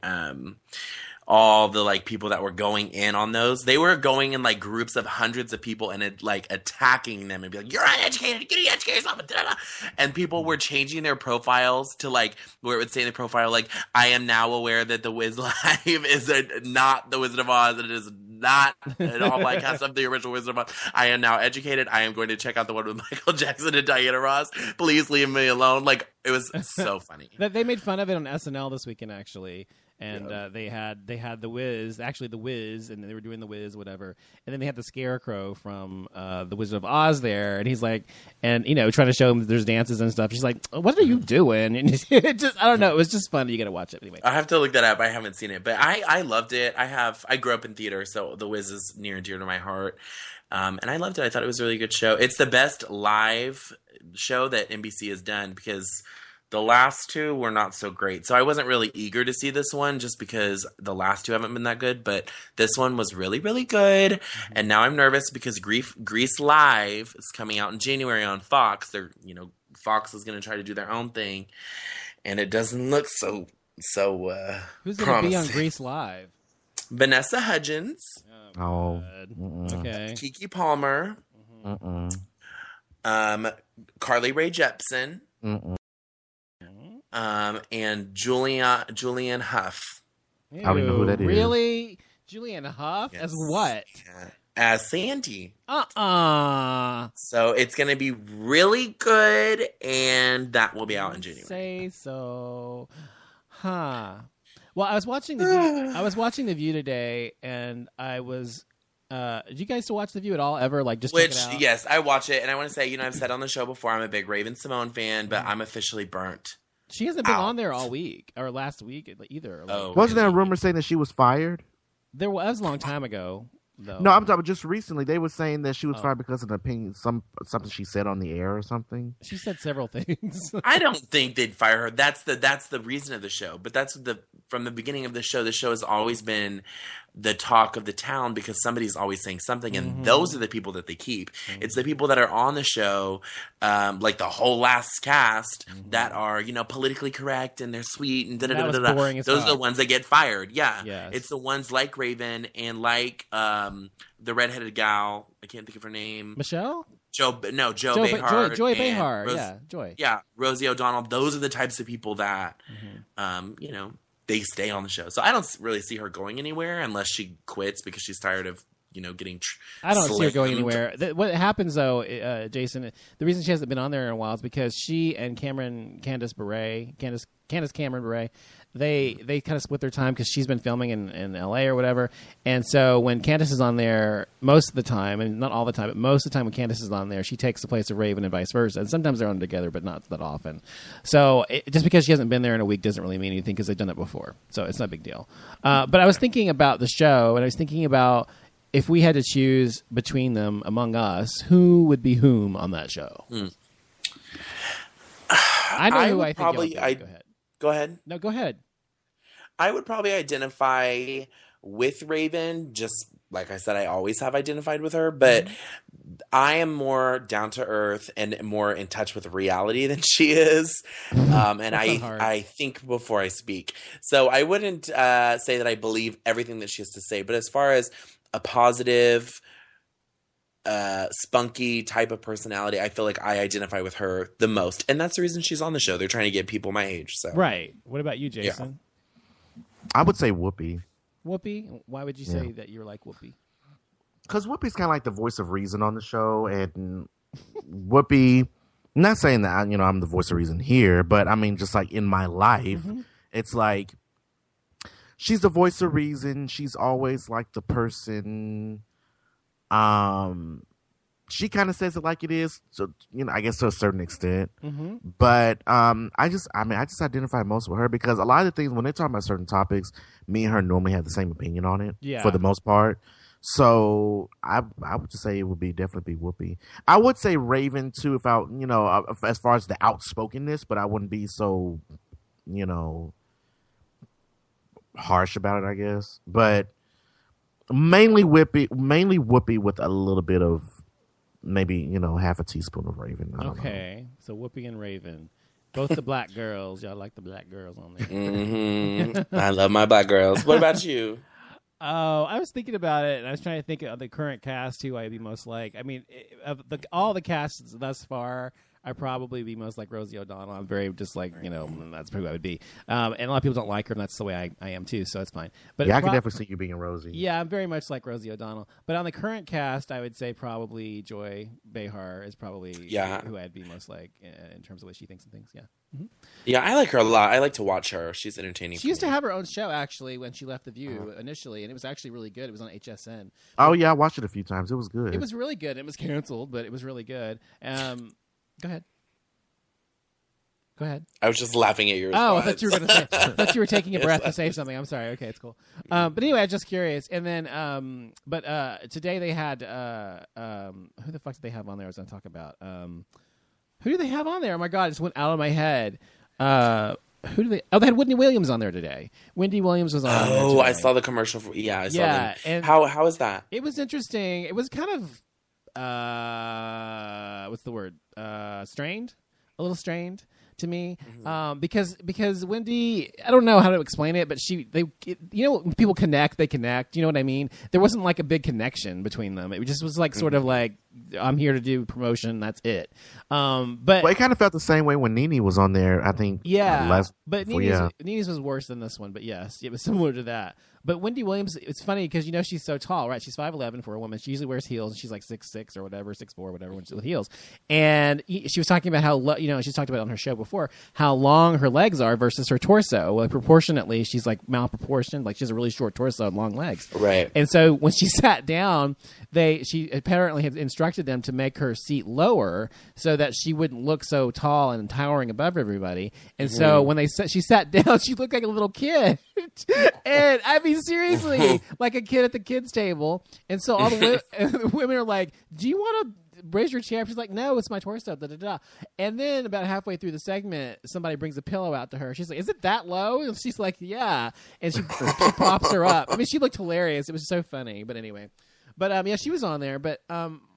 all the like people that were going in on those. They were going in like groups of hundreds of people and it, like attacking them and be like, "You're uneducated. You need to educate yourself." And people were changing their profiles to like where it would say in the profile like, "I am now aware that the Wiz Live is not the Wizard of Oz. It is not an all black cast of the original Wizard of Oz. I am now educated. I am going to check out the one with Michael Jackson and Diana Ross. Please leave me alone." Like it was so funny. They made fun of it on SNL this weekend, actually. And they had the Wiz, actually the Wiz, and they were doing the Wiz, whatever. And then they had the Scarecrow from the Wizard of Oz there, and he's like, and trying to show him that there's dances and stuff. She's like, "What are you doing?" And it just, I don't know, it was just fun. You got to watch it anyway. I have to look that up. I haven't seen it, but I loved it. I grew up in theater, so The Wiz is near and dear to my heart. And I loved it. I thought it was a really good show. It's the best live show that NBC has done because the last two were not so great. So I wasn't really eager to see this one just because the last two haven't been that good. But this one was really, really good. Mm-hmm. And now I'm nervous because Grease Live is coming out in January on Fox. Fox is going to try to do their own thing. And it doesn't look so Who's going to promising. be on Grease Live? Vanessa Hudgens, Oh, Okay. Keke Palmer, Carly Rae Jepsen, and Julianne Hough I don't even know who that is. Really? Julianne Hough? Yes. As what? as Sandy. Uh-uh. So it's going to be really good, and that will be out in January. Say so. Huh. Well, I was watching the View. I was watching the View today, and I was. Did you guys still watch the View at all? Ever like just check Which, it out? yes, I watch it, and I want to say, I've said on the show before, I'm a big Raven Simone fan, but I'm officially burnt. She hasn't been Out. on there all week or last week either. Like, Oh. Wasn't there a rumor saying that she was fired? There was a long time ago, though. No, I'm talking just recently. They were saying that she was Oh. fired because of an opinion, something she said on the air or something. She said several things. I don't think they'd fire her. That's the reason of the show. But from the beginning of the show has always been the talk of the town because somebody's always saying something, and those are the people that they keep. It's the people that are on the show, like the whole last cast, that are politically correct and they're sweet and da da That da was da. boring as Those fuck. are the ones that get fired. Yeah, Yes. it's the ones like Raven and like the redheaded gal. I can't think of her name. Michelle? Joe Joy Behar. Joy and Behar. Rose- Yeah, Joy. Yeah, Rosie O'Donnell. Those are the types of people that, they stay on the show. So I don't really see her going anywhere unless she quits because she's tired of, getting. I don't see her going slammed. anywhere. What happens though, Jason? The reason she hasn't been on there in a while is because she and Candace Cameron Bure, they kind of split their time because she's been filming in LA or whatever. And so when Candace is on there, most of the time, and not all the time, but most of the time when Candace is on there, she takes the place of Raven and vice versa. And sometimes they're on together, but not that often. So just because she hasn't been there in a week doesn't really mean anything because they've done it before. So it's not a big deal. But I was thinking about the show, and I was thinking about if we had to choose between them among us, who would be whom on that show? I know who would I think. probably. Go ahead. Go ahead. No, go ahead. I would probably identify with Raven, just like I said, I always have identified with her, but I am more down to earth and more in touch with reality than she is. And not hard. I think before I speak. So I wouldn't say that I believe everything that she has to say, but as far as a positive, spunky type of personality, I feel like I identify with her the most. And that's the reason she's on the show. They're trying to get people my age. So Right. What about you, Jason? I would say Whoopi. Whoopi? Why would you say that you're like Whoopi? Because Whoopi's kind of like the voice of reason on the show, and Whoopi. I'm not saying that I'm the voice of reason here, but I mean just like in my life, it's like she's the voice of reason. She's always like the person. She kind of says it like it is, so I guess to a certain extent. But I just identify most with her because a lot of the things when they're talking about certain topics, me and her normally have the same opinion on it. Yeah. For the most part. So I would just say it would definitely be Whoopi. I would say Raven too, if I as far as the outspokenness, but I wouldn't be so harsh about it, I guess. But mainly Whoopi with a little bit of maybe half a teaspoon of Raven. I don't know. Okay. So Whoopi and Raven. Both the black girls. Y'all like the black girls on there. I love my black girls. What about you? Oh, I was thinking about it, and I was trying to think of the current cast who I'd be most like. I mean, of all the casts thus far, I'd probably be most like Rosie O'Donnell. I'm very just like that's probably who I would be. And a lot of people don't like her, and that's the way I am too. So it's fine. But Yeah, I can definitely see you being Rosie. Yeah, I'm very much like Rosie O'Donnell. But on the current cast, I would say probably Joy Behar is probably who I'd be most like in terms of the way she thinks and things. Yeah. Yeah, I like her a lot. I like to watch her. She's entertaining. She used to have her own show actually when she left The View initially, and it was actually really good. It was on HSN. Oh yeah, I watched it a few times. It was good. It was really good. It was canceled, but it was really good. Go ahead. Go ahead. I was just laughing at your Oh, I response. thought you were going to say. I thought you were taking a breath to say something. I'm sorry. Okay, it's cool. But anyway, I'm just curious. And then, today they had who the fuck did they have on there? I was going to talk about. Who do they have on there? Oh my god, it just went out of my head. Who do they? Oh, they had Whitney Williams on there today. Wendy Williams was on. there Oh, today. I saw the commercial. I saw Yeah, them. and- How is that? It was interesting. It was kind of what's the word? Strained, a little strained, to me, because Wendy, I don't know how to explain it, but when people connect, they connect. You know what I mean? There wasn't like a big connection between them. It just was like sort of like, I'm here to do promotion. That's it. But it kind of felt the same way when Nene was on there. I think. But Nene's was worse than this one. But yes, it was similar to that. But Wendy Williams, it's funny because she's so tall, right? She's 5'11" for a woman. She usually wears heels, and she's like 6'6" or whatever, 6'4", whatever, when she's with heels. And she was talking about how she's talked about it on her show before, how long her legs are versus her torso. Well, proportionately, she's like malproportioned, like she has a really short torso and long legs. Right. And so when she sat down, she apparently had instructed them to make her seat lower so that she wouldn't look so tall and towering above everybody. And so when she sat down, she looked like a little kid. And I mean, seriously, like a kid at the kids' table. And so all the women are like, do you want to raise your chair? She's like, no, it's my torso. Da, da, da. And then about halfway through the segment, somebody brings a pillow out to her. She's like, is it that low? And she's like, yeah. And she props her up. I mean, she looked hilarious. It was so funny. But anyway. But, she was on there. But,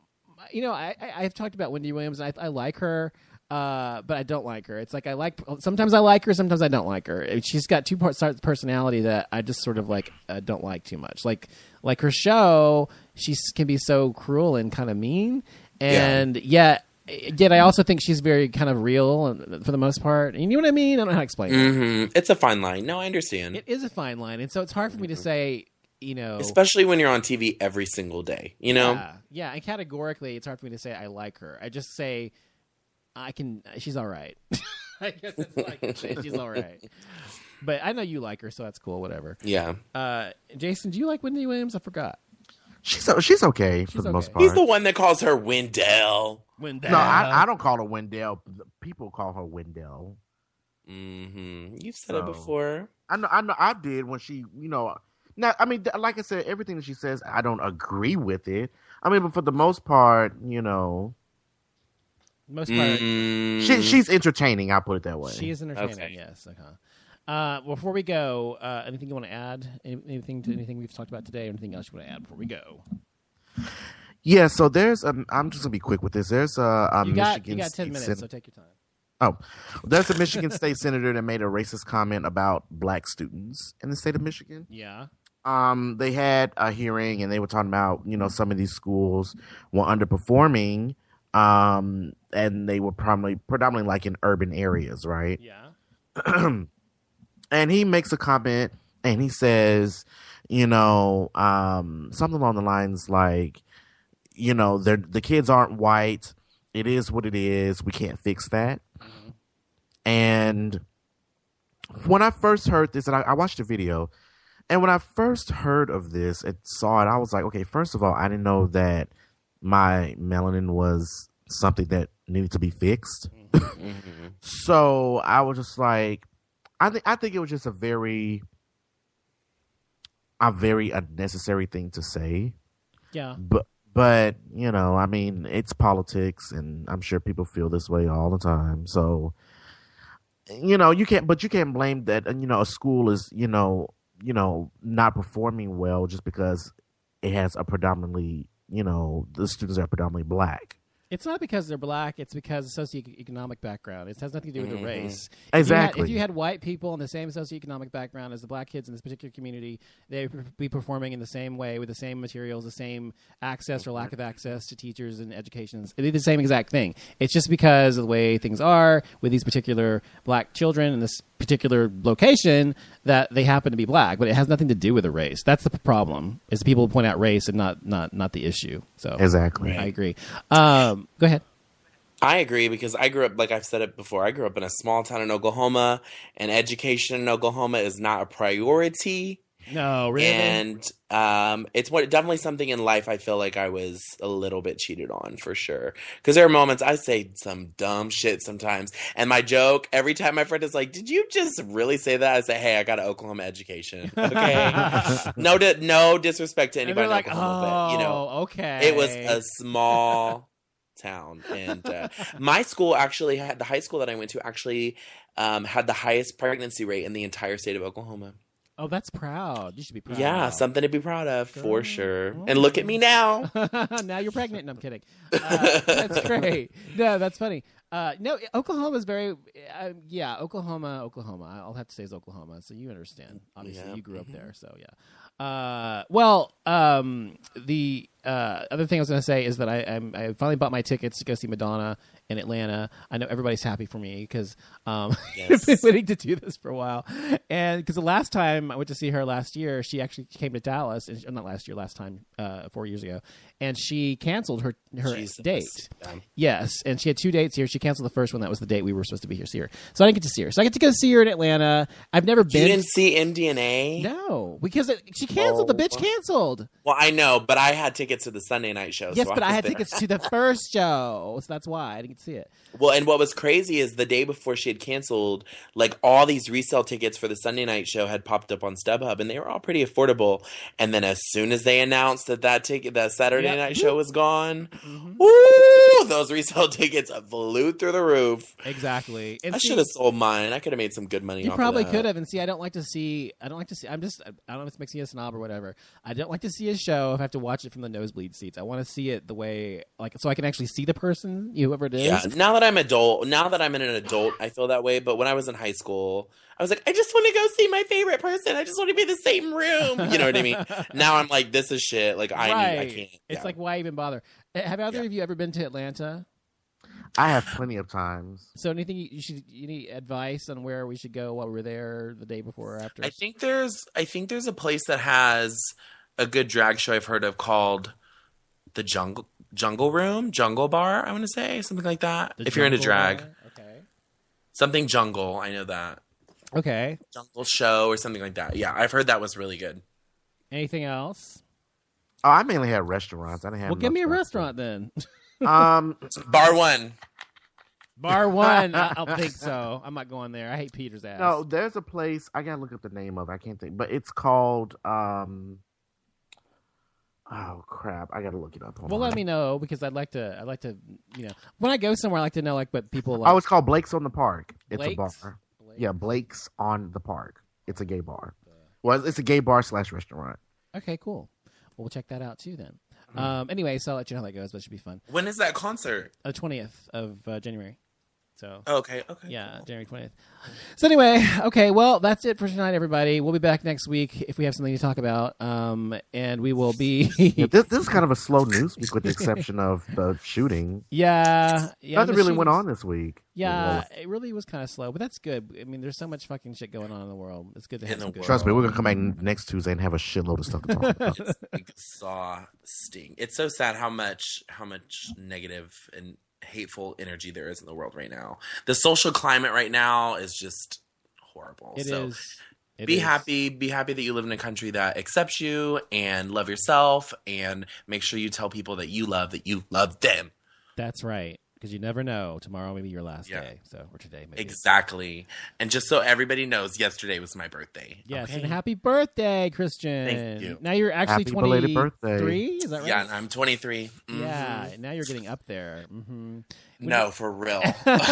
I've talked about Wendy Williams, and I like her. But I don't like her. It's like sometimes I like her, sometimes I don't like her. She's got two parts of personality that I just sort of like don't like too much. Like her show, she can be so cruel and kind of mean, and yet I also think she's very kind of real for the most part. You know what I mean? I don't know how to explain it. It's a fine line. No, I understand. It is a fine line, and so it's hard for me to say. Especially when you're on TV every single day. Yeah, and categorically, it's hard for me to say I like her. I just say. She's all right. I guess that's all I can say. She's all right. But I know you like her, so that's cool. Whatever. Yeah. Jason, do you like Wendy Williams? I forgot. She's okay for the most part. He's the one that calls her Wendell. No, I don't call her Wendell. People call her Wendell. Mm-hmm. You've said it before. I know. I did when she, Now, I mean, like I said, everything that she says, I don't agree with it. I mean, but for the most part, Most part, she's entertaining. I'll put it that way. She is entertaining. Okay. Yes. Okay. Before we go, anything you want to add? Anything we've talked about today? Or anything else you want to add before we go? Yeah. So there's. I'm just gonna be quick with this. There's Michigan. You got 10 minutes, so take your time. Oh, there's a Michigan State senator that made a racist comment about black students in the state of Michigan. Yeah. They had a hearing and they were talking about some of these schools were underperforming. And they were predominantly like in urban areas, right? Yeah. And he makes a comment and he says, something along the lines like, the kids aren't white. It is what it is. We can't fix that. Mm-hmm. And when I first heard this, and I watched the video, and when I first heard of this and saw it, I was like, okay, first of all, I didn't know that my melanin was something that needed to be fixed. Mm-hmm. So I was just like, I think it was just a very unnecessary thing to say. Yeah. But I mean, it's politics, and I'm sure people feel this way all the time. So you can't blame that. A school is not performing well just because it has a predominantly the students are predominantly black. It's not because they're black. It's because of socioeconomic background. It has nothing to do with the race. Exactly. If you had white people in the same socioeconomic background as the black kids in this particular community, they would be performing in the same way with the same materials, the same access or lack of access to teachers and education. It'd be the same exact thing. It's just because of the way things are with these particular black children in this particular location that they happen to be black, but it has nothing to do with the race. That's the problem. Is people point out race and not the issue. So exactly, I agree. Go ahead. I agree because I grew up, like I've said it before, I grew up in a small town in Oklahoma, and education in Oklahoma is not a priority. No, really? And it's definitely something in life I feel like I was a little bit cheated on, for sure. Because there are moments I say some dumb shit sometimes. And my joke, every time my friend is like, did you just really say that? I say, hey, I got an Oklahoma education. Okay? No disrespect to anybody in like, Oklahoma, but, okay. It was a small town. And my school actually had, the high school that I went to actually had the highest pregnancy rate in the entire state of Oklahoma. Oh, that's proud. You should be proud. Yeah, something to be proud of, for sure. Oh. And look at me now. Now you're pregnant. No, I'm kidding. That's great. No, that's funny. No, Oklahoma is very, Oklahoma. I'll have to say is Oklahoma, so you understand. Obviously, you grew up there, so yeah. The other thing I was going to say is that I finally bought my tickets to go see Madonna in Atlanta. I know everybody's happy for me because I've been waiting to do this for a while. And because the last time I went to see her last year, she actually came to Dallas, and not last year, last time, 4 years ago, and she canceled her date. Yes, and she had 2 dates here. She canceled the first one. That was the date we were supposed to be here to see her. So I didn't get to see her. So I get to go see her in Atlanta. I've never been. You didn't see MDNA? No, because she canceled. The bitch canceled. Well, I know, but I had tickets to the Sunday night show. Yes, so but I had there. tickets to the first show, so that's why I didn't get to see it. Well, and what was crazy is the day before she had canceled, like all these resale tickets for the Sunday night show had popped up on StubHub, and they were all pretty affordable. And then as soon as they announced that Saturday night show was gone, woo, those resale tickets flew through the roof. Exactly. And I should have sold mine. I could have made some good money. You off probably of that. could have. And see, I don't like to see. I don't know if it makes me a snob or whatever. I don't like to see a show if I have to watch it from the nosebleed seats. I want to see it the way, like, so I can actually see the person, whoever it is. Yeah. Now that I'm an adult, I feel that way. But when I was in high school, I was like, I just want to go see my favorite person. I just want to be in the same room. You know what I mean? Now I'm like, this is shit. Like, I can't. It's like, why even bother? Have either of you ever been to Atlanta? I have plenty of times. So anything you need advice on where we should go while we're there the day before or after? I think there's a place that has a good drag show I've heard of called the Jungle Bar, I want to say, something like that. If you're into drag. Okay. Something jungle, I know that. Okay. Jungle show or something like that. Yeah, I've heard that was really good. Anything else? Oh, I mainly had restaurants. I didn't have. Well, give me a stuff. restaurant then. Bar One. Bar One. I don't think so. I'm not going there. I hate Peter's ass. No, there's a place. I gotta look up the name of it. I can't think, but it's called. Oh crap! I gotta look it up. Hold on. Let me know because I'd like to. When I go somewhere, I like to know like what people like. Oh, it's called Blake's on the Park. It's Blake's? a bar. Yeah, Blake's on the Park. It's a gay bar. Well, it's a gay bar / restaurant. Okay, cool. Well, we'll check that out too then. Anyway, so I'll let you know how that goes, but it should be fun. When is that concert? The 20th of January. So Okay. yeah, Cool. January 20th. So anyway, okay, well, that's it for tonight, everybody. We'll be back next week if we have something to talk about, and we will be. Yeah, this is kind of a slow news week, with the exception of the shooting. Yeah. Nothing really went on this week. Yeah, it really was kind of slow, but that's good. I mean, there's so much fucking shit going on in the world. It's good to have some good. Trust me, we're gonna come back next Tuesday and have a shitload of stuff to talk about. It's exhausting. It's so sad how much negative and hateful energy there is in the world right now. The social climate right now is just horrible. It so is. Be happy that you live in a country that accepts you and love yourself, and make sure you tell people that you love them. That's right. Because you never know. Tomorrow may be your last day. So, or today maybe. Exactly. And just so everybody knows, yesterday was my birthday. Yes, okay? and happy birthday, Christian. Thank you. Now you're actually Happy belated birthday. 23? Is that right? Yeah, I'm 23. Mhm. Yeah, now you're getting up there. Mm-hmm. No, for real.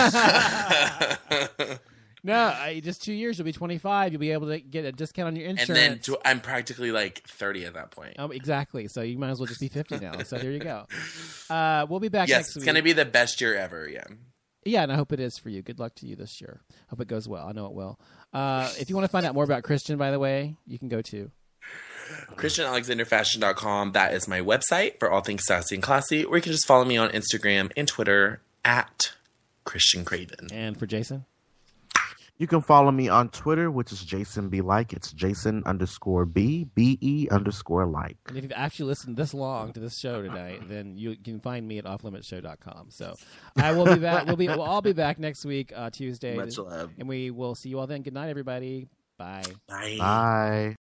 No, just 2 years. You'll be 25. You'll be able to get a discount on your And insurance. then I'm practically like 30 at that point. Exactly. So you might as well just be 50 now. So there you go. We'll be back Yes, next it's week. going to be the best year ever, yeah. Yeah, and I hope it is for you. Good luck to you this year. Hope it goes well. I know it will. If you want to find out more about Christian, by the way, you can go to ChristianAlexanderFashion.com. That is my website for all things sassy and classy. Or you can just follow me on Instagram and Twitter at Christian Craven. And for Jason? You can follow me on Twitter, which is Jason B. Like. It's Jason_B, BE_like. And if you've actually listened this long to this show tonight, then you can find me at offlimitshow.com. So I will be back. We'll all be back next week, Tuesday. Much love. And we will see you all then. Good night, everybody. Bye. Bye. Bye.